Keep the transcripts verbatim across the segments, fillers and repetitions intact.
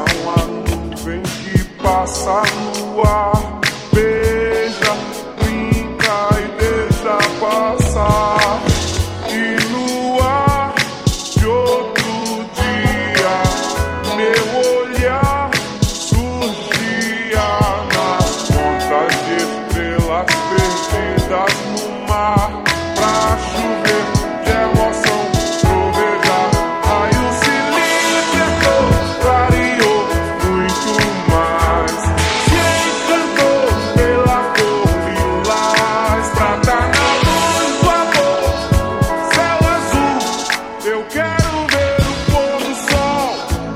uma nuvem que passa no ar. Beija, brinca e deixa passar. E no ar de outro dia, meu olhar surgia nas pontas de estrelas perdidas no mar. Pra chover de emoção, trovejar, raio se libertou, clareou muito mais. Se encantou pela cor lilás, prata na luz do amor, céu azul. Eu quero ver o pôr do sol,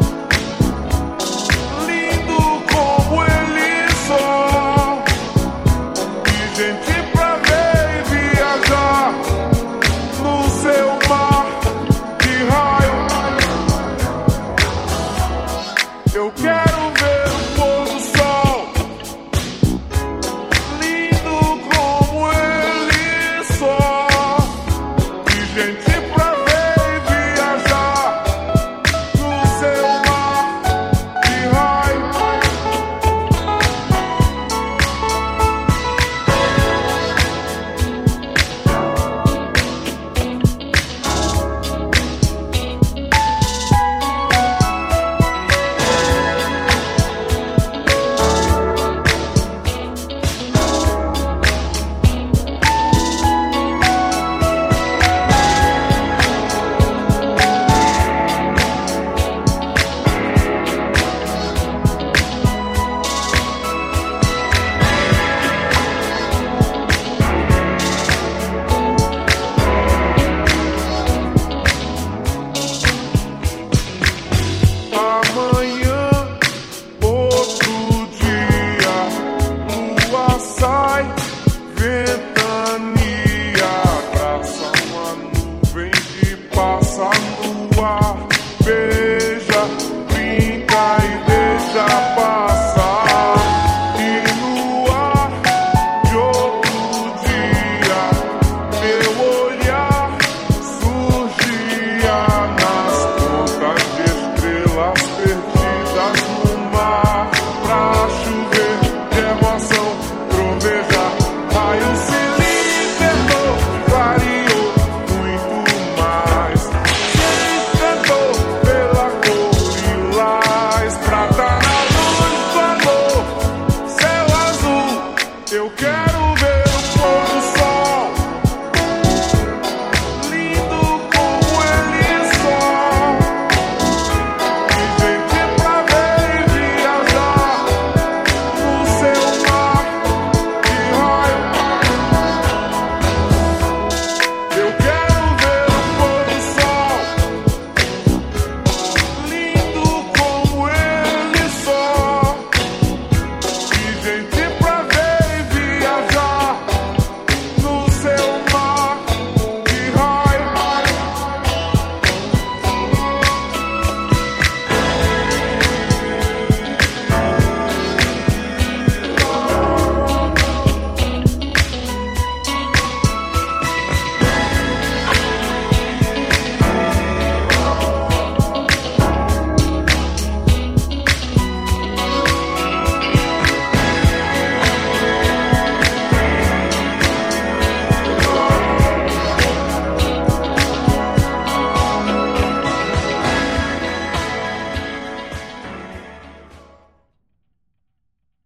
lindo como ele só. E gente pra ver e viajar no seu mar de raio. Eu quero ver o pôr do sol, lindo como ele só. E gente pra ver e viajar no seu mar de raio. Amanhã, outro dia, lua sai, ventania, abraça uma nuvem que passa no ar. Beija, brinca e deixa passar. E no ar de outro dia, meu olhar surgia nas pontas de estrelas perdidas no mar.